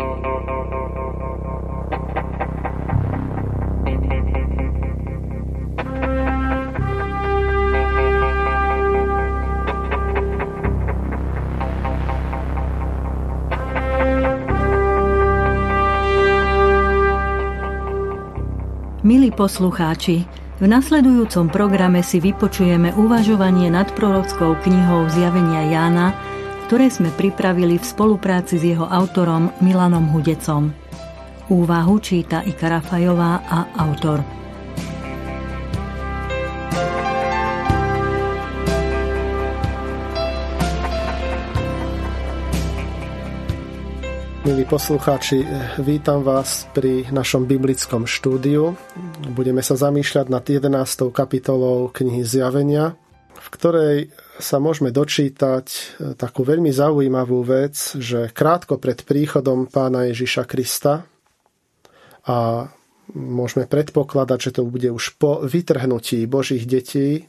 Milí poslucháči, v nasledujúcom programe si vypočujeme uvažovanie nad prorockou knihou Zjavenia Jána, ktoré sme pripravili v spolupráci s jeho autorom Milanom Hudecom. Úvahu číta Ika Rafajová a autor. Milí poslucháči, vítam vás pri našom biblickom štúdiu. Budeme sa zamýšľať nad 11. kapitolou knihy Zjavenia, v ktorej sa môžeme dočítať takú veľmi zaujímavú vec, že krátko pred príchodom Pána Ježiša Krista a môžeme predpokladať, že to bude už po vytrhnutí Božích detí,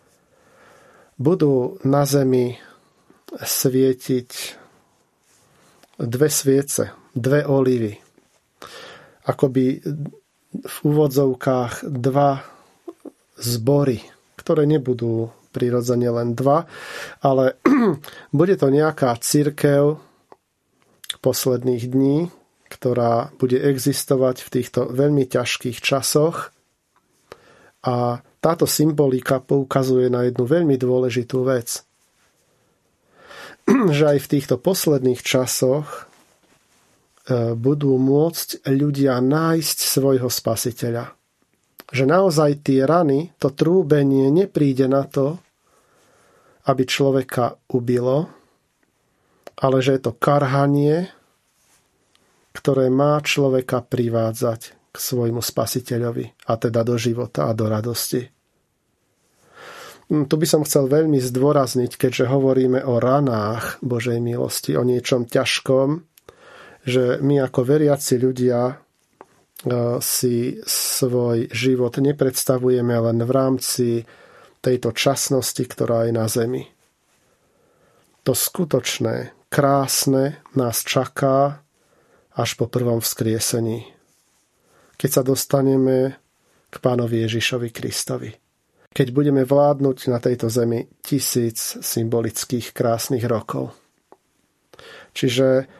budú na zemi svietiť dve sviece, dve olivy. Akoby v úvodzovkách dva zbory, ktoré nebudú prirodzene len dva, ale bude to nejaká cirkev posledných dní, ktorá bude existovať v týchto veľmi ťažkých časoch. A táto symbolika poukazuje na jednu veľmi dôležitú vec. Že aj v týchto posledných časoch budú môcť ľudia nájsť svojho spasiteľa. Že naozaj tie rany, to trúbenie nepríde na to, aby človeka ubilo, ale že je to karhanie, ktoré má človeka privádzať k svojmu spasiteľovi, a teda do života a do radosti. Tu by som chcel veľmi zdôrazniť, keďže hovoríme o ranách Božej milosti, o niečom ťažkom, že my ako veriaci ľudia si svoj život nepredstavujeme len v rámci tejto časnosti, ktorá je na zemi. To skutočné, krásne nás čaká až po prvom vzkriesení, keď sa dostaneme k Pánovi Ježišovi Kristovi. Keď budeme vládnuť na tejto zemi 1000 symbolických krásnych rokov. Čiže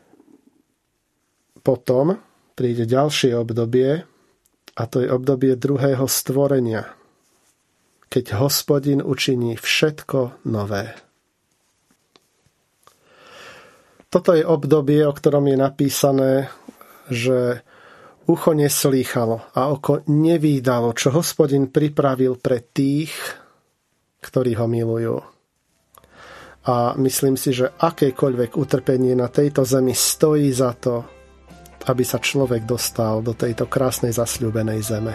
potom príde ďalšie obdobie, a to je obdobie druhého stvorenia, keď Hospodin učiní všetko nové. Toto je obdobie, o ktorom je napísané, že ucho neslýchalo a oko nevídalo, čo Hospodin pripravil pre tých, ktorí ho milujú. A myslím si, že akékoľvek utrpenie na tejto zemi stojí za to, aby sa človek dostal do tejto krásnej zasľúbenej zeme.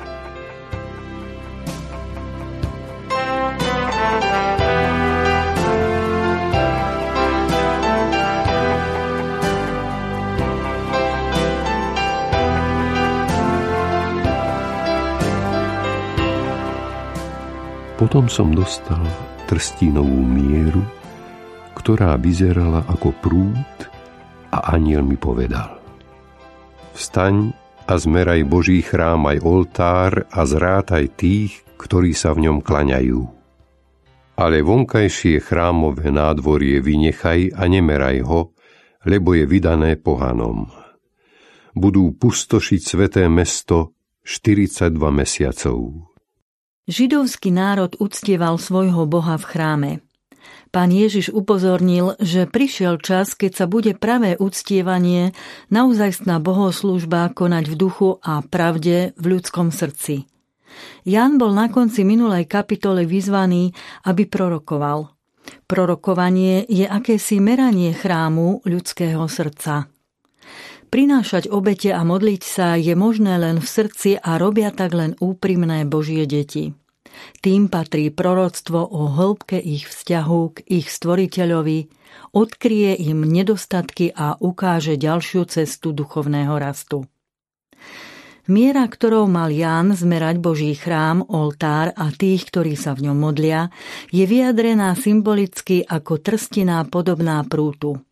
Potom som dostal trstínovú mieru, ktorá vyzerala ako prúd, a anjel mi povedal: Vstaň a zmeraj Boží chrám aj oltár a zrátaj tých, ktorí sa v ňom klaňajú. Ale vonkajšie chrámové nádvorie vynechaj a nemeraj ho, lebo je vydané pohanom. Budú pustošiť sväté mesto 42 mesiacov. Židovský národ uctieval svojho Boha v chráme. Pán Ježiš upozornil, že prišiel čas, keď sa bude pravé uctievanie, naozajstná bohoslúžba konať v duchu a pravde v ľudskom srdci. Ján bol na konci minulej kapitole vyzvaný, aby prorokoval. Prorokovanie je akési meranie chrámu ľudského srdca. Prinášať obete a modliť sa je možné len v srdci a robia tak len úprimné Božie deti. Tým patrí proroctvo o hĺbke ich vzťahu k ich stvoriteľovi, odkryje im nedostatky a ukáže ďalšiu cestu duchovného rastu. Miera, ktorou mal Ján zmerať Boží chrám, oltár a tých, ktorí sa v ňom modlia, je vyjadrená symbolicky ako trstina podobná prútu.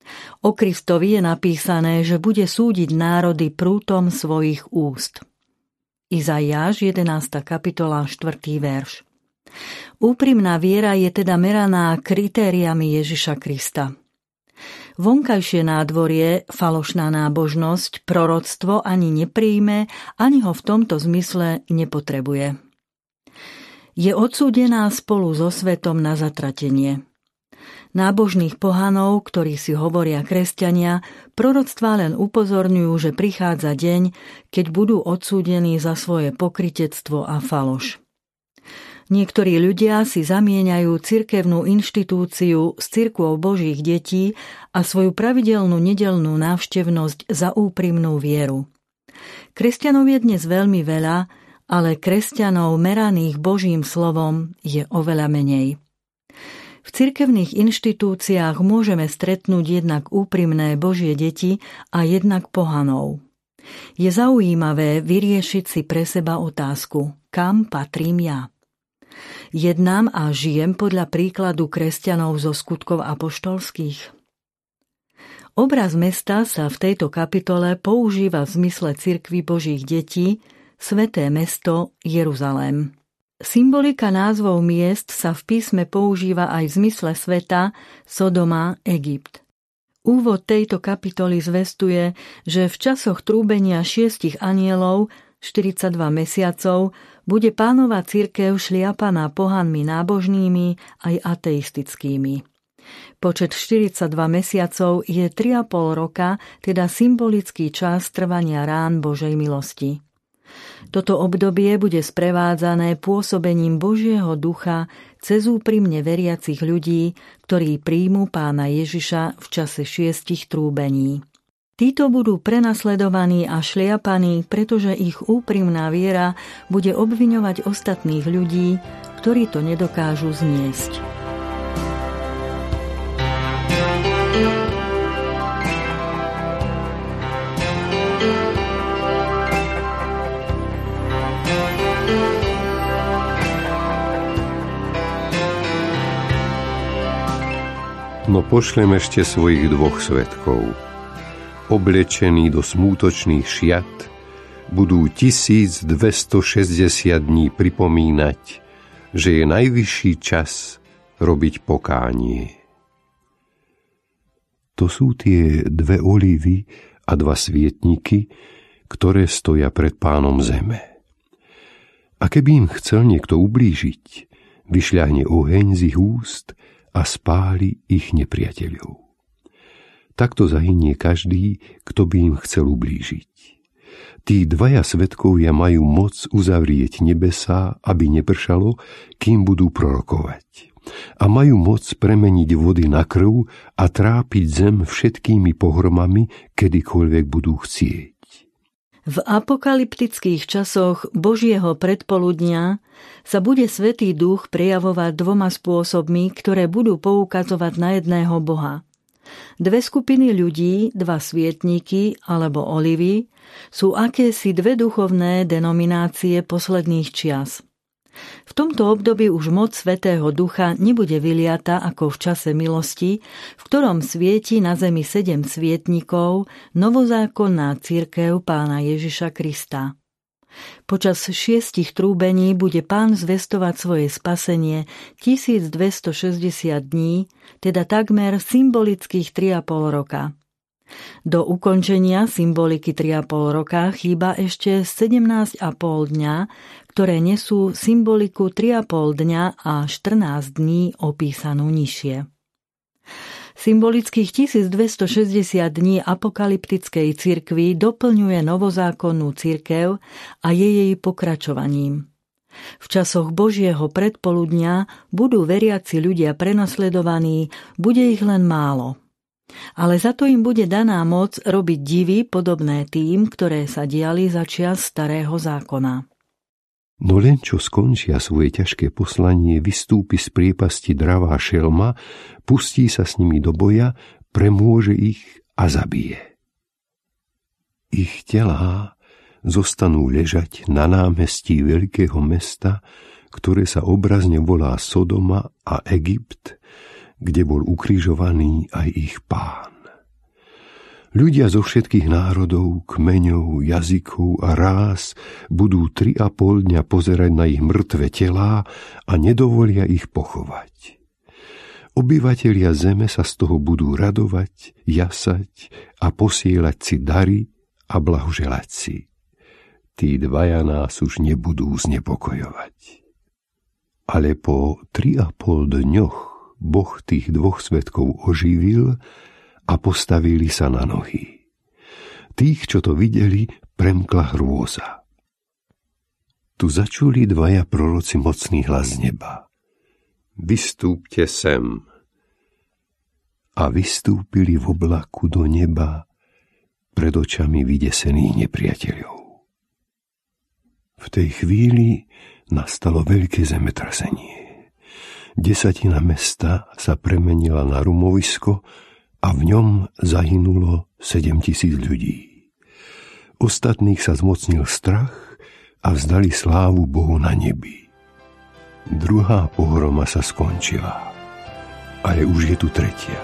O Kristovi je napísané, že bude súdiť národy prútom svojich úst. Izaiáš, 11. kapitola, 4. verš. Úprimná viera je teda meraná kritériami Ježiša Krista. Vonkajšie nádvorie, falošná nábožnosť, proroctvo ani nepríjme, ani ho v tomto zmysle nepotrebuje. Je odsúdená spolu so svetom na zatratenie. Nábožných pohanov, ktorí si hovoria kresťania, proroctvá len upozorňujú, že prichádza deň, keď budú odsúdení za svoje pokrytectvo a faloš. Niektorí ľudia si zamieňajú cirkevnú inštitúciu s cirkvou Božích detí a svoju pravidelnú nedeľnú návštevnosť za úprimnú vieru. Kresťanov je dnes veľmi veľa, ale kresťanov meraných Božím slovom je oveľa menej. V cirkevných inštitúciách môžeme stretnúť jednak úprimné Božie deti a jednak pohanov. Je zaujímavé vyriešiť si pre seba otázku, kam patrím ja? Jednám a žijem podľa príkladu kresťanov zo skutkov apoštolských? Obraz mesta sa v tejto kapitole používa v zmysle cirkvi Božích detí, Sväté mesto Jeruzalém. Symbolika názvov miest sa v písme používa aj v zmysle sveta Sodoma, Egypt. Úvod tejto kapitoly zvestuje, že v časoch trúbenia 6 anielov, 42 mesiacov, bude Pánova cirkev šliapaná pohanmi nábožnými aj ateistickými. Počet 42 mesiacov je 3,5 roka, teda symbolický čas trvania rán Božej milosti. Toto obdobie bude sprevádzané pôsobením Božieho ducha cez úprimne veriacich ľudí, ktorí príjmu Pána Ježiša v čase 6 trúbení. Títo budú prenasledovaní a šliapaní, pretože ich úprimná viera bude obviňovať ostatných ľudí, ktorí to nedokážu zniesť. No pošlem ešte svojich 2 svedkov. Oblečení do smútočných šiat, budú 1260 dní pripomínať, že je najvyšší čas robiť pokánie. To sú tie 2 olivy a 2 svietniky, ktoré stoja pred Pánom zeme. A keby im chcel niekto ublížiť, vyšľahne oheň z ich úst a spáli ich nepriateľov. Takto zahynie každý, kto by im chcel ublížiť. Tí 2 svedkovia majú moc uzavrieť nebesá, aby nepršalo, kým budú prorokovať. A majú moc premeniť vody na krv a trápiť zem všetkými pohromami, kedykoľvek budú chcieť. V apokalyptických časoch Božieho predpoludnia sa bude Svätý Duch prejavovať 2 spôsobmi, ktoré budú poukazovať na jedného Boha. 2 skupiny ľudí, 2 svietniky alebo olivy sú akési 2 duchovné denominácie posledných čias. V tomto období už moc Svätého Ducha nebude vyliata ako v čase milosti, v ktorom svieti na zemi 7 svietnikov novozákonná cirkev Pána Ježiša Krista. Počas 6 trúbení bude Pán zvestovať svoje spasenie 1260 dní, teda takmer symbolických 3,5 roka. Do ukončenia symboliky 3,5 roka chýba ešte 17,5 dňa, ktoré nesú symboliku 3,5 dňa a 14 dní opísanú nižšie. Symbolických 1260 dní apokalyptickej cirkvi doplňuje novozákonnú cirkev a je jej pokračovaním. V časoch Božieho predpoludnia budú veriaci ľudia prenasledovaní, bude ich len málo. Ale za to im bude daná moc robiť divy podobné tým, ktoré sa diali za čias Starého zákona. No len čo skončia svoje ťažké poslanie, vystúpi z priepasti dravá šelma, pustí sa s nimi do boja, premôže ich a zabije. Ich telá zostanú ležať na námestí veľkého mesta, ktoré sa obrazne volá Sodoma a Egypt, kde bol ukrižovaný aj ich Pán. Ľudia zo všetkých národov, kmeňov, jazykov a rás budú 3,5 dňa pozerať na ich mŕtve telá a nedovolia ich pochovať. Obyvatelia zeme sa z toho budú radovať, jasať a posielať si dary a blahoželať si. Tí dvaja nás už nebudú znepokojovať. Ale po 3,5 dňoch Boh tých dvoch svedkov oživil a postavili sa na nohy. Tých, čo to videli, premkla hrôza. Tu začuli dvaja proroci mocný hlas z neba. Vystúpte sem. A vystúpili v oblaku do neba pred očami vydesených nepriateľov. V tej chvíli nastalo veľké zemetrasenie. 10 mesta sa premenila na rumovisko a v ňom zahynulo 7,000 ľudí. Ostatných sa zmocnil strach a vzdali slávu Bohu na nebi. Druhá pohroma sa skončila, ale už je tu tretia.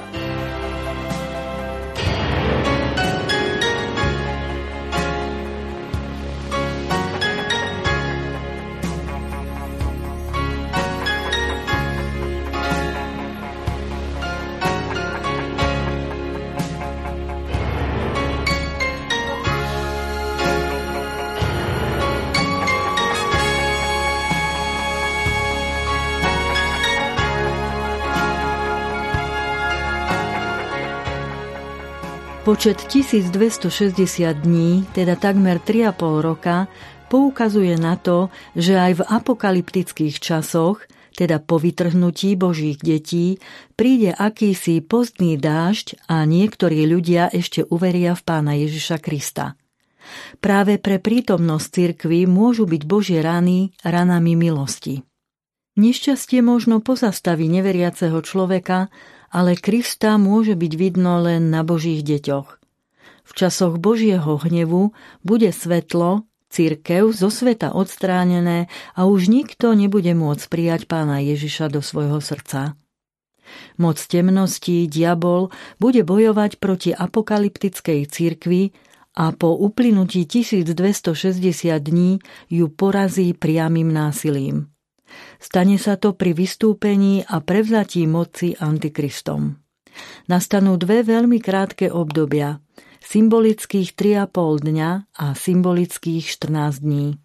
Počet 1260 dní, teda takmer 3,5 roka, poukazuje na to, že aj v apokalyptických časoch, teda po vytrhnutí Božích detí, príde akýsi postný dážď a niektorí ľudia ešte uveria v Pána Ježiša Krista. Práve pre prítomnosť cirkvi môžu byť Božie rany ranami milosti. Nešťastie možno pozastaví neveriaceho človeka, ale Krista môže byť vidno len na Božích deťoch. V časoch Božieho hnevu bude svetlo, cirkev zo sveta odstránené a už nikto nebude môcť prijať Pána Ježiša do svojho srdca. Moc temnosti, diabol, bude bojovať proti apokalyptickej cirkvi a po uplynutí 1260 dní ju porazí priamym násilím. Stane sa to pri vystúpení a prevzatí moci Antikristom. Nastanú dve veľmi krátke obdobia, symbolických 3,5 dňa a symbolických 14 dní.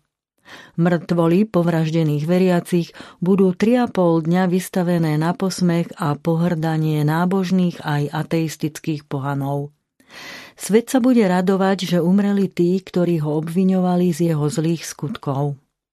Mŕtvoly povraždených veriacich budú 3,5 dňa vystavené na posmech a pohrdanie nábožných aj ateistických pohanov. Svet sa bude radovať, že umreli tí, ktorí ho obviňovali z jeho zlých skutkov.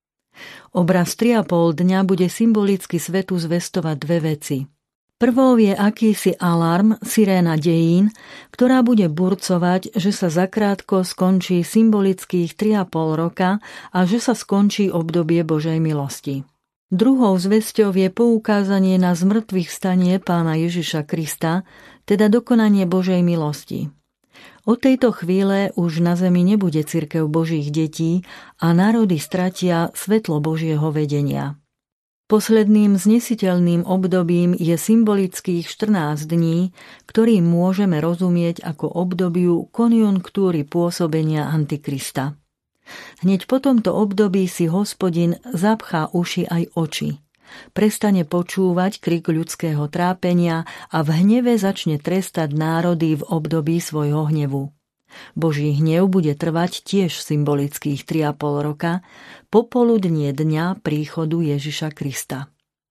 Obraz 3,5 dňa bude symbolicky svetu zvestovať dve veci. Prvou je akýsi alarm, siréna dejín, ktorá bude burcovať, že sa zakrátko skončí symbolických 3,5 roka a že sa skončí obdobie Božej milosti. Druhou zvesťou je poukázanie na zmrtvých vstanie Pána Ježiša Krista, teda dokonanie Božej milosti. Od tejto chvíle už na zemi nebude cirkev Božích detí a národy stratia svetlo Božieho vedenia. Posledným znesiteľným obdobím je symbolických 14 dní, ktorým môžeme rozumieť ako obdobiu konjunktúry pôsobenia Antikrista. Hneď po tomto období si Hospodin zapchá uši aj oči. Prestane počúvať krik ľudského trápenia a v hneve začne trestať národy v období svojho hnevu. Boží hnev bude trvať tiež symbolických 3,5 roka, popoludnie dňa príchodu Ježiša Krista.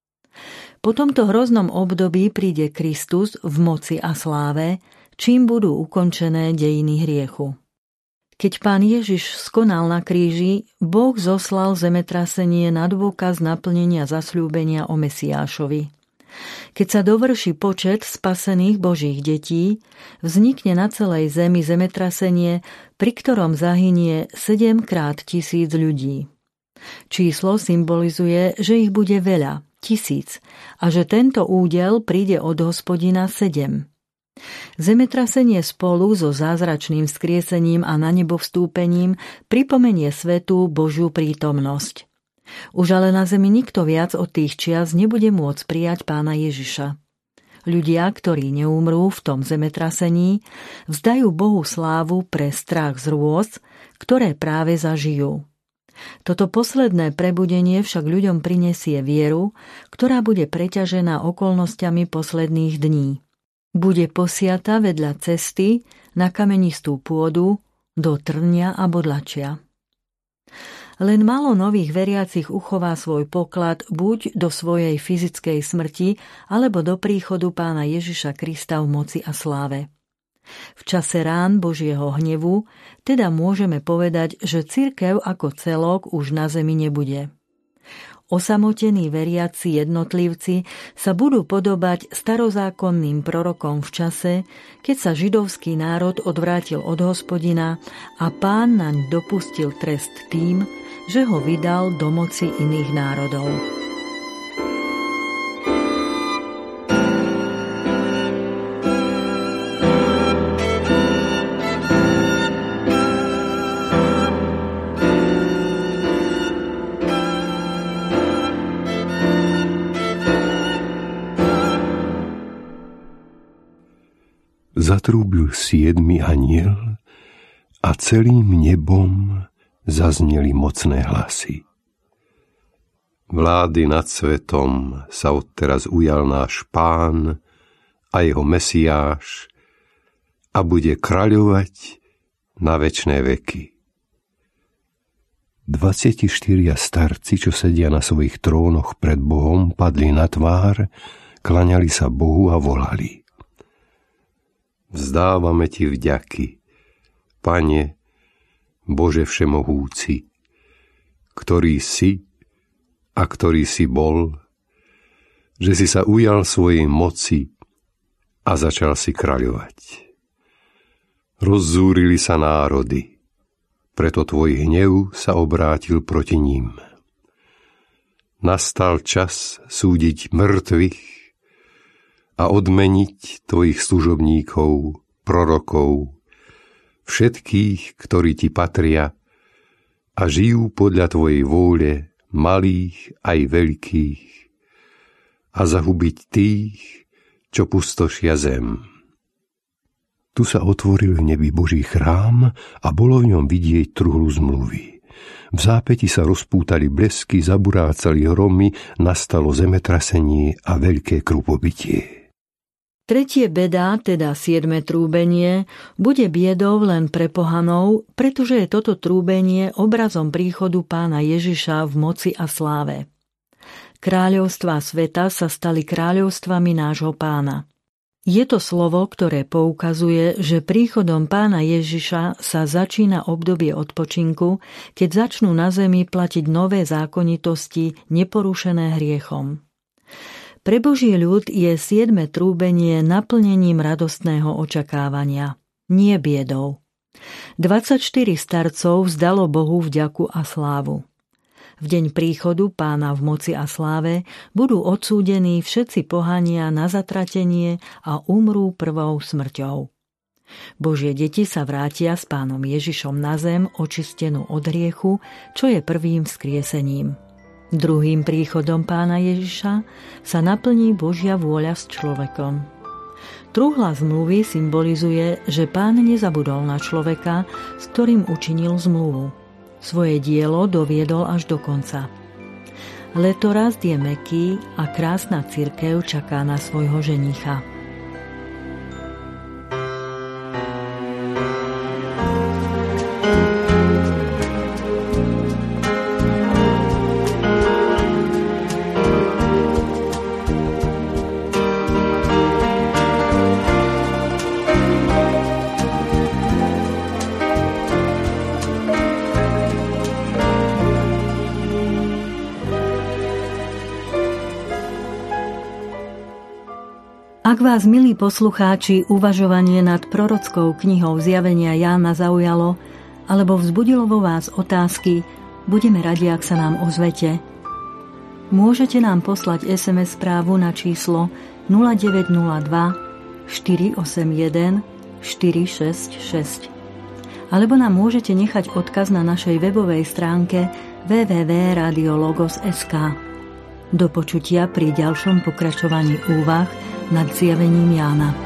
Po tomto hroznom období príde Kristus v moci a sláve, čím budú ukončené dejiny hriechu. Keď Pán Ježiš skonal na kríži, Boh zoslal zemetrasenie na dôkaz naplnenia zasľúbenia o Mesiášovi. Keď sa dovrší počet spasených Božích detí, vznikne na celej zemi zemetrasenie, pri ktorom zahynie 7x1000 ľudí. Číslo symbolizuje, že ich bude veľa, 1000, a že tento údel príde od Hospodina 7. Zemetrasenie spolu so zázračným vzkriesením a na nebo vstúpením pripomenie svetu Božiu prítomnosť. Už ale na zemi nikto viac od tých čias nebude môcť prijať Pána Ježiša. Ľudia, ktorí neumrú v tom zemetrasení, vzdajú Bohu slávu pre strach z hrôz, ktoré práve zažijú. Toto posledné prebudenie však ľuďom prinesie vieru, ktorá bude preťažená okolnostiami posledných dní. Bude posiata vedľa cesty na kamenistú pôdu, do trnia a bodlačia. Len málo nových veriacich uchová svoj poklad buď do svojej fyzickej smrti, alebo do príchodu Pána Ježiša Krista v moci a sláve. V čase rán Božieho hnevu teda môžeme povedať, že cirkev ako celok už na zemi nebude. Osamotení veriaci jednotlivci sa budú podobať starozákonným prorokom v čase, keď sa židovský národ odvrátil od Hospodina a Pán naň dopustil trest tým, že ho vydal do moci iných národov. Zatrúbil 7. anjel a celým nebom zazneli mocné hlasy. Vlády nad svetom sa odteraz ujal náš Pán a jeho Mesiáš a bude kráľovať na večné veky. 24 starci, čo sedia na svojich trónoch pred Bohom, padli na tvár, klaňali sa Bohu a volali: Vzdávame ti vďaky, Pane, Bože všemohúci, ktorý si a ktorý si bol, že si sa ujal svojej moci a začal si kráľovať. Rozzúrili sa národy, preto tvoj hnev sa obrátil proti ním. Nastal čas súdiť mŕtvych a odmeniť tvojich služobníkov, prorokov, všetkých, ktorí ti patria a žijú podľa tvojej vôle, malých aj veľkých, a zahubiť tých, čo pustošia zem. Tu sa otvoril v nebi Boží chrám a bolo v ňom vidieť truhlu zmluvy. V zápäti sa rozpútali blesky, zaburácali hromy, nastalo zemetrasenie a veľké krupobytie. Tretie beda, teda 7. trúbenie, bude biedou len pre pohanov, pretože je toto trúbenie obrazom príchodu Pána Ježiša v moci a sláve. Kráľovstvá sveta sa stali kráľovstvami nášho Pána. Je to slovo, ktoré poukazuje, že príchodom Pána Ježiša sa začína obdobie odpočinku, keď začnú na zemi platiť nové zákonitosti neporušené hriechom. Pre Boží ľud je 7. trúbenie naplnením radostného očakávania, nie biedou. 24 starcov vzdalo Bohu vďaku a slávu. V deň príchodu Pána v moci a sláve budú odsúdení všetci pohania na zatratenie a umrú prvou smrťou. Božie deti sa vrátia s Pánom Ježišom na zem očistenú od hriechu, čo je prvým vzkriesením. Druhým príchodom Pána Ježiša sa naplní Božia vôľa s človekom. Truhla zmluvy symbolizuje, že Pán nezabudol na človeka, s ktorým učinil zmluvu. Svoje dielo doviedol až do konca. Letorast je mäkký a krásna cirkev čaká na svojho ženicha. Ak vás, milí poslucháči, uvažovanie nad prorockou knihou Zjavenia Jána zaujalo alebo vzbudilo vo vás otázky, budeme radi, ak sa nám ozvete. Môžete nám poslať SMS správu na číslo 0902 481 466 alebo nám môžete nechať odkaz na našej webovej stránke www.radiologos.sk. Do počutia pri ďalšom pokračovaní úvah nad zjavením Jána.